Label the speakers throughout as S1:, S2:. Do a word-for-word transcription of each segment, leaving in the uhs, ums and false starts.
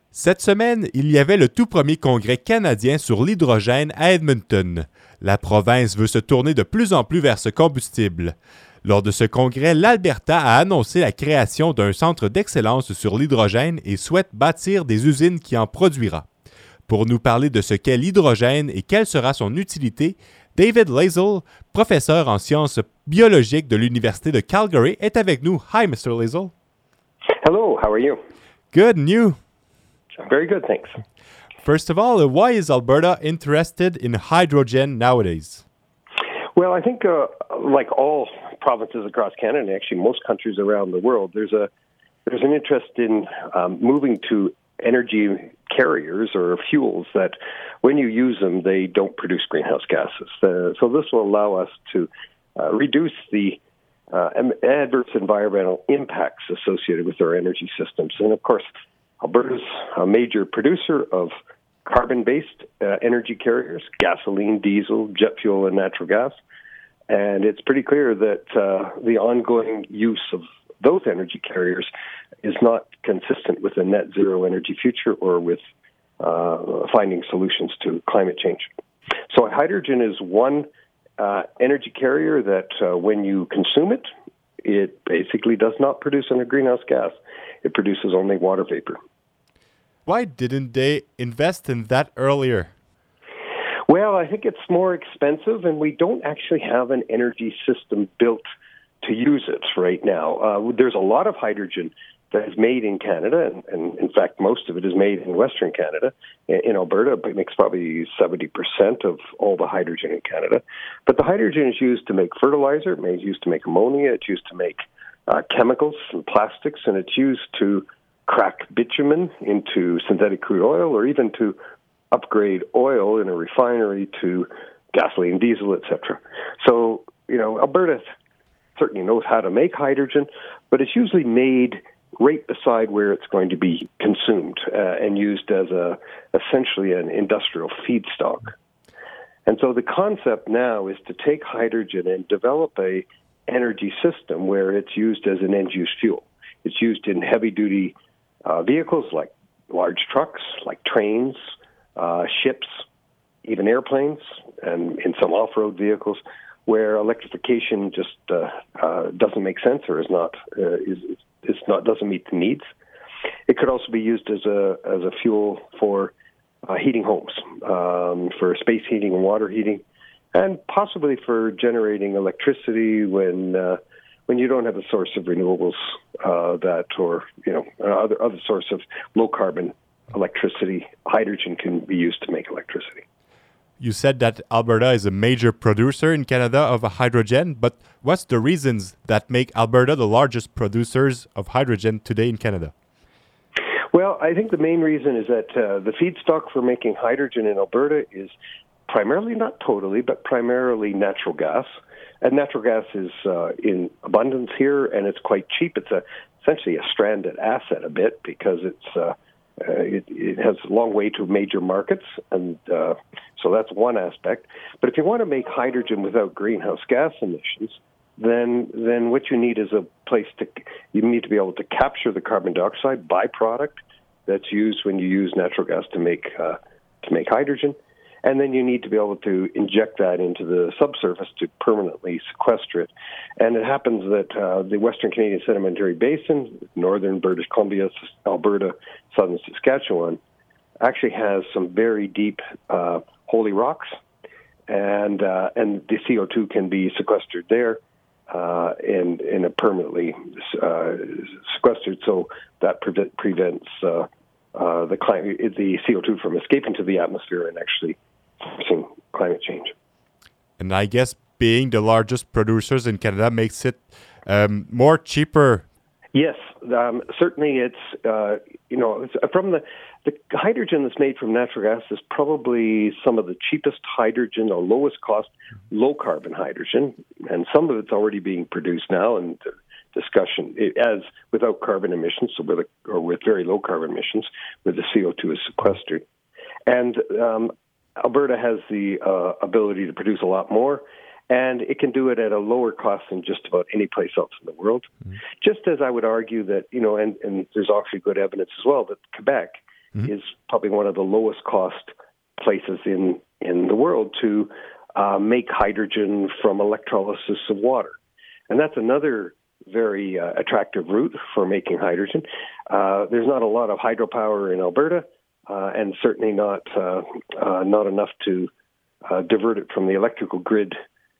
S1: Cette semaine, il y avait le tout premier congrès canadien sur l'hydrogène à Edmonton. La province veut se tourner de plus en plus vers ce combustible. Lors de ce congrès, l'Alberta a annoncé la création d'un centre d'excellence sur l'hydrogène et souhaite bâtir des usines qui en produira. Pour nous parler de ce qu'est l'hydrogène et quelle sera son utilité, David Lazel, professeur en sciences biologiques de l'Université de Calgary, est avec nous. Hi, mister Lazel.
S2: Hello, how are you?
S1: Good, and you?
S2: Very good, thanks.
S1: First of all, why is Alberta interested in hydrogen nowadays?
S2: Well, I think uh, like all provinces across Canada, and actually most countries around the world, there's a there's an interest in um, moving to energy carriers or fuels that when you use them, they don't produce greenhouse gases. Uh, so this will allow us to uh, reduce the uh, adverse environmental impacts associated with our energy systems. And of course, Alberta's a major producer of carbon-based uh, energy carriers, gasoline, diesel, jet fuel, and natural gas. And it's pretty clear that uh, the ongoing use of those energy carriers is not consistent with a net zero energy future or with uh, finding solutions to climate change. So hydrogen is one uh, energy carrier that uh, when you consume it, it basically does not produce any greenhouse gas. It produces only water vapor.
S1: Why didn't they invest in that earlier?
S2: Well, I think it's more expensive, and we don't actually have an energy system built to use it right now. Uh, there's a lot of hydrogen that is made in Canada, and, and in fact, most of it is made in Western Canada. In Alberta, it makes probably seventy percent of all the hydrogen in Canada. But the hydrogen is used to make fertilizer, it's used to make ammonia, it's used to make uh, chemicals and plastics, and it's used to crack bitumen into synthetic crude oil, or even to upgrade oil in a refinery to gasoline, diesel, et cetera. So, you know, Alberta certainly knows how to make hydrogen, but it's usually made right beside where it's going to be consumed uh, and used as a essentially an industrial feedstock. And so the concept now is to take hydrogen and develop a energy system where it's used as an end-use fuel. It's used in heavy-duty uh, vehicles like large trucks, like trains, uh, ships, even airplanes, and in some off-road vehicles, where electrification just uh, uh, doesn't make sense or is not uh, is is not doesn't meet the needs. It could also be used as a as a fuel for uh, heating homes, um, for space heating and water heating, and possibly for generating electricity when uh, when you don't have a source of renewables uh, that, or you know, other other source of low carbon electricity. Hydrogen can be used to make electricity.
S1: You said that Alberta is a major producer in Canada of hydrogen, but what's the reasons that make Alberta the largest producers of hydrogen today in Canada?
S2: Well, I think the main reason is that uh, the feedstock for making hydrogen in Alberta is primarily, not totally, but primarily natural gas. And natural gas is uh, in abundance here, and it's quite cheap. It's a, essentially a stranded asset a bit because it's uh, Uh, it, it has a long way to major markets, and uh, so that's one aspect. But if you want to make hydrogen without greenhouse gas emissions, then then what you need is a place to, you need to be able to capture the carbon dioxide byproduct that's used when you use natural gas to make uh, to make hydrogen. And then you need to be able to inject that into the subsurface to permanently sequester it. And it happens that uh, the Western Canadian Sedimentary Basin, northern British Columbia, Alberta, southern Saskatchewan, actually has some very deep uh, holy rocks, and uh, and the C O two can be sequestered there uh, and, and permanently uh, sequestered, so that pre- prevents uh, uh, the, climate, the C O two from escaping to the atmosphere and actually forcing climate change.
S1: And I guess being the largest producers in Canada makes it um, more cheaper.
S2: Yes, um, certainly it's, uh, you know, it's from the, the hydrogen that's made from natural gas is probably some of the cheapest hydrogen or lowest cost low carbon hydrogen. And some of it's already being produced now and discussion it, as without carbon emissions, so with a, or with very low carbon emissions, where the C O two is sequestered. And um, Alberta has the uh, ability to produce a lot more, and it can do it at a lower cost than just about any place else in the world. Mm-hmm. Just as I would argue that, you know, and, and there's actually good evidence as well, that Quebec mm-hmm. is probably one of the lowest cost places in, in the world to uh, make hydrogen from electrolysis of water. And that's another very uh, attractive route for making hydrogen. Uh, there's not a lot of hydropower in Alberta, uh, and certainly not uh, uh, not enough to uh, divert it from the electrical grid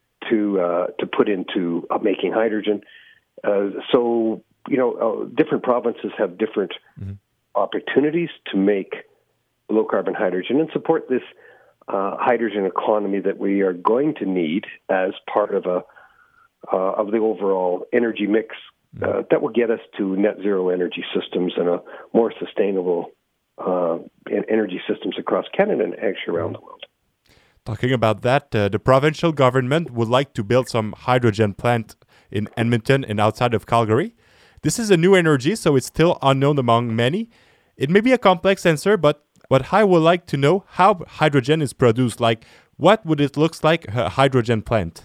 S2: to uh, to put into uh, making hydrogen. Uh, so, you know, uh, different provinces have different mm-hmm. opportunities to make low-carbon hydrogen and support this uh, hydrogen economy that we are going to need as part of a uh, of the overall energy mix uh, that will get us to net zero energy systems and a more sustainable uh, energy systems across Canada and actually around the world.
S1: Talking about that, uh, the provincial government would like to build some hydrogen plant in Edmonton and outside of Calgary. This is a new energy, so it's still unknown among many. It may be a complex answer, but what I would like to know how hydrogen is produced. Like, what would it look like a hydrogen plant?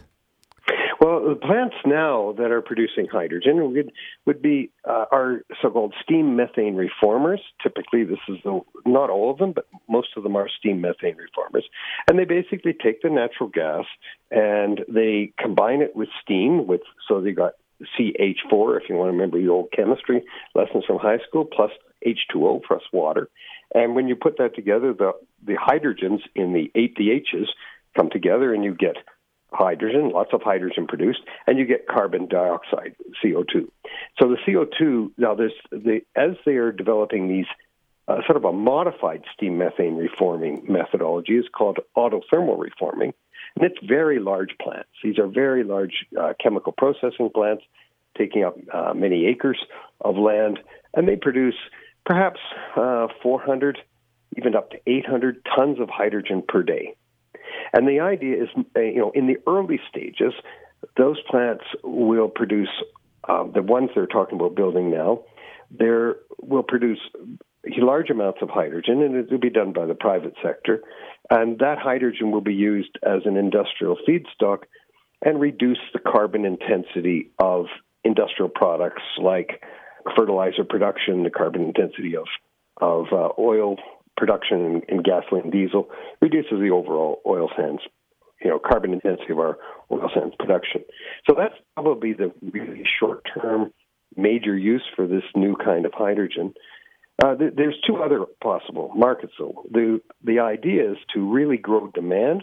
S2: Well, the plants now that are producing hydrogen would, would be uh, our so-called steam methane reformers. Typically, this is the, not all of them, but most of them are steam methane reformers. And they basically take the natural gas and they combine it with steam. With so they got C H four, if you want to remember your old chemistry lessons from high school, plus H two O plus water. And when you put that together, the, the hydrogens in the eight the H's come together and you get hydrogen, lots of hydrogen produced, and you get carbon dioxide, C O two. So the C O two, now there's the, as they are developing these uh, sort of a modified steam methane reforming methodology is called autothermal reforming, and it's very large plants. These are very large uh, chemical processing plants taking up uh, many acres of land, and they produce perhaps uh, four hundred, even up to eight hundred tons of hydrogen per day. And the idea is, you know, in the early stages, those plants will produce, uh, the ones they're talking about building now, they will produce large amounts of hydrogen, and it will be done by the private sector. And that hydrogen will be used as an industrial feedstock and reduce the carbon intensity of industrial products like fertilizer production, the carbon intensity of, of uh, oil production in gasoline, diesel, reduces the overall oil sands, you know, carbon intensity of our oil sands production. So that's probably the really short-term major use for this new kind of hydrogen. Uh, th- there's two other possible markets, though. The, the idea is to really grow demand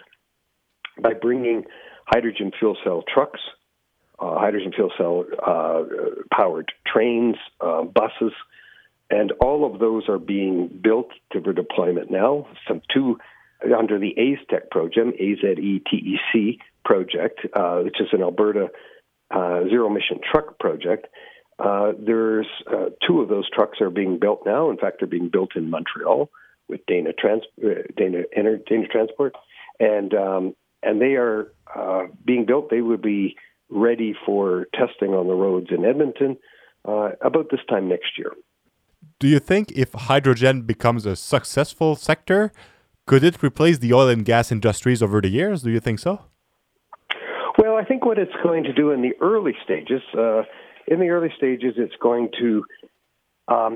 S2: by bringing hydrogen fuel cell trucks, uh, hydrogen fuel cell uh, powered trains, uh, buses, and all of those are being built for deployment now. Some two under the AZTEC project, A Z E T E C project, uh, which is an Alberta uh, zero-emission truck project. Uh, there's uh, two of those trucks are being built now. In fact, they're being built in Montreal with Dana Trans uh, Dana, Ener- Dana Transport, and um, and they are uh, being built. They will be ready for testing on the roads in Edmonton uh, about this time next year.
S1: Do you think if hydrogen becomes a successful sector, could it replace the oil and gas industries over the years? Do you think so?
S2: Well, I think what it's going to do in the early stages, uh, in the early stages, it's going to um,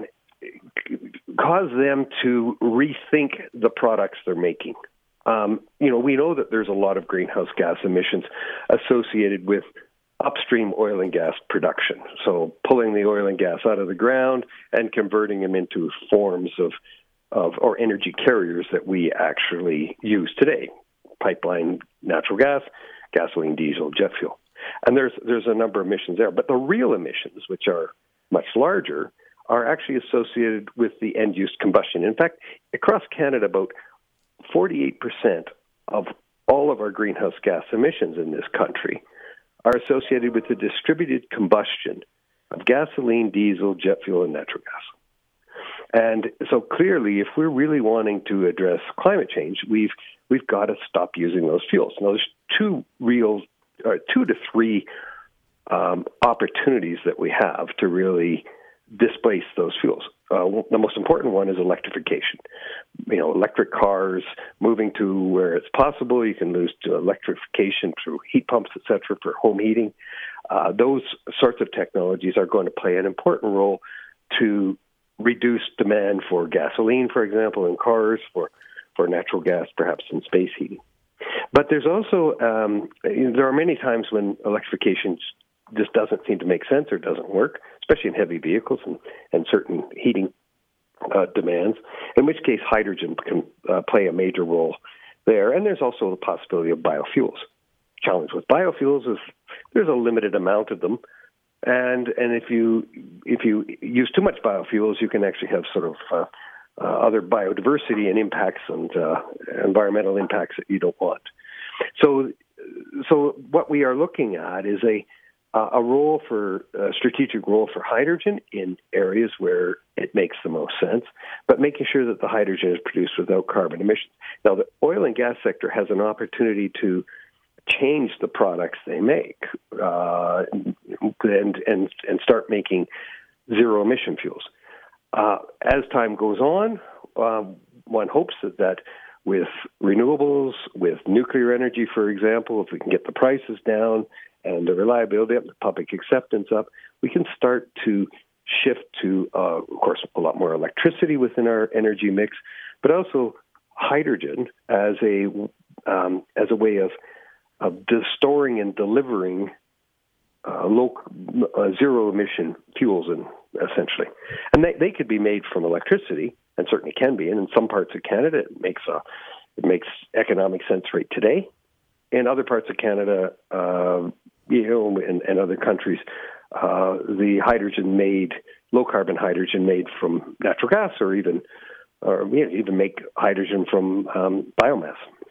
S2: cause them to rethink the products they're making. Um, you know, we know that there's a lot of greenhouse gas emissions associated with upstream oil and gas production. So pulling the oil and gas out of the ground and converting them into forms of, of or energy carriers that we actually use today. Pipeline, natural gas, gasoline, diesel, jet fuel. And there's there's a number of emissions there. But the real emissions, which are much larger, are actually associated with the end-use combustion. In fact, across Canada, about forty-eight percent of all of our greenhouse gas emissions in this country are associated with the distributed combustion of gasoline, diesel, jet fuel, and natural gas. And so clearly, if we're really wanting to address climate change, we've we've got to stop using those fuels. Now, there's two real, or two to three um, opportunities that we have to really displace those fuels. Uh, the most important one is electrification. You know, electric cars, moving to where it's possible. You can move to electrification through heat pumps, et cetera, for home heating. Uh, those sorts of technologies are going to play an important role to reduced demand for gasoline, for example, in cars, for, for natural gas, perhaps in space heating. But there's also, um, there are many times when electrification just doesn't seem to make sense or doesn't work, especially in heavy vehicles and, and certain heating uh, demands, in which case hydrogen can uh, play a major role there. And there's also the possibility of biofuels. Challenge with biofuels is there's a limited amount of them. And and if you if you use too much biofuels, you can actually have sort of uh, uh, other biodiversity and impacts and uh, environmental impacts that you don't want. So so what we are looking at is a a role for a strategic role for hydrogen in areas where it makes the most sense, but making sure that the hydrogen is produced without carbon emissions. Now, the oil and gas sector has an opportunity to change the products they make uh, and, and and start making zero emission fuels. Uh, as time goes on, uh, one hopes that, that with renewables, with nuclear energy, for example, if we can get the prices down and the reliability up, the public acceptance up, we can start to shift to, uh, of course, a lot more electricity within our energy mix, but also hydrogen as a um, as a way of of storing and delivering uh, low uh, zero emission fuels, in, essentially, and they they could be made from electricity, and certainly can be. And in some parts of Canada, it makes a it makes economic sense right today. In other parts of Canada, uh, you know, and, and other countries, uh, the hydrogen made, low carbon hydrogen made from natural gas, or even, or you know, even make hydrogen from um, biomass.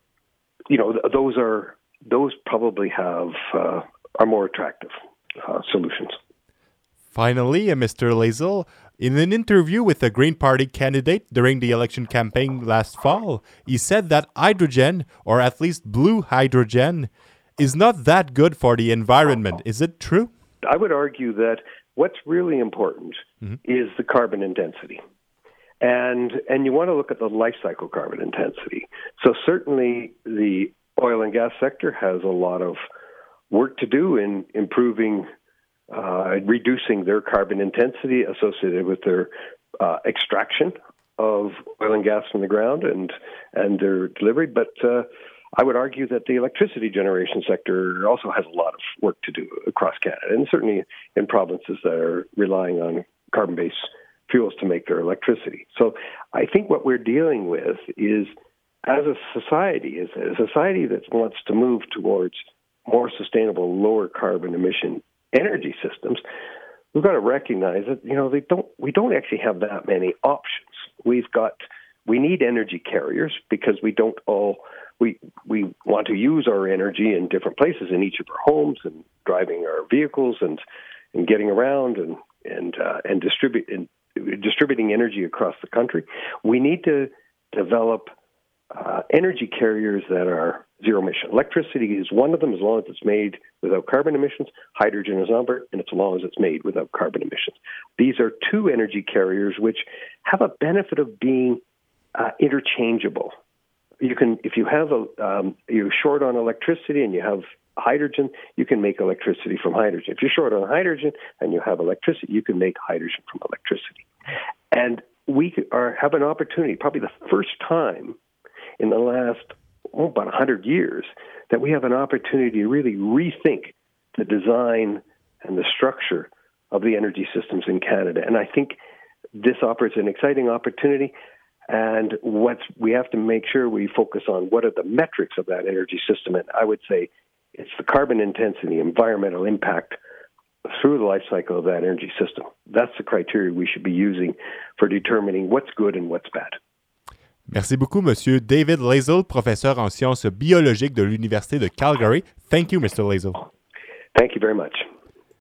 S2: You know, th- those are those probably have uh, are more attractive uh, solutions.
S1: Finally, uh, Mister Lazell, in an interview with a Green Party candidate during the election campaign last fall, he said that hydrogen, or at least blue hydrogen, is not that good for the environment. Is it true?
S2: I would argue that what's really important mm-hmm. is the carbon intensity. And and you want to look at the life cycle carbon intensity. So certainly the oil and gas sector has a lot of work to do in improving Uh, reducing their carbon intensity associated with their uh, extraction of oil and gas from the ground and and their delivery. But uh, I would argue that the electricity generation sector also has a lot of work to do across Canada, and certainly in provinces that are relying on carbon-based fuels to make their electricity. So I think what we're dealing with is, as a society, is a society that wants to move towards more sustainable, lower carbon emission energy systems. We've got to recognize that, you know, they don't. We don't actually have that many options. We've got. We need energy carriers because we don't all. We we want to use our energy in different places in each of our homes and driving our vehicles and and getting around and and uh, and distribute and distributing energy across the country. We need to develop uh, energy carriers that are zero emission. Electricity is one of them, as long as it's made without carbon emissions. Hydrogen is another, and it's as long as it's made without carbon emissions. These are two energy carriers which have a benefit of being uh, interchangeable. You can, if you have a, um, you're short on electricity and you have hydrogen, you can make electricity from hydrogen. If you're short on hydrogen and you have electricity, you can make hydrogen from electricity. And we are have an opportunity, probably the first time in the last oh, about one hundred years, that we have an opportunity to really rethink the design and the structure of the energy systems in Canada. And I think this offers an exciting opportunity. And what's, we have to make sure we focus on what are the metrics of that energy system. And I would say it's the carbon intensity, environmental impact through the life cycle of that energy system. That's the criteria we should be using for determining what's good and what's bad.
S1: Merci beaucoup, Monsieur David Lazell, professeur en sciences biologiques de l'Université de Calgary. Thank you, Mister Lazell.
S2: Thank you very much.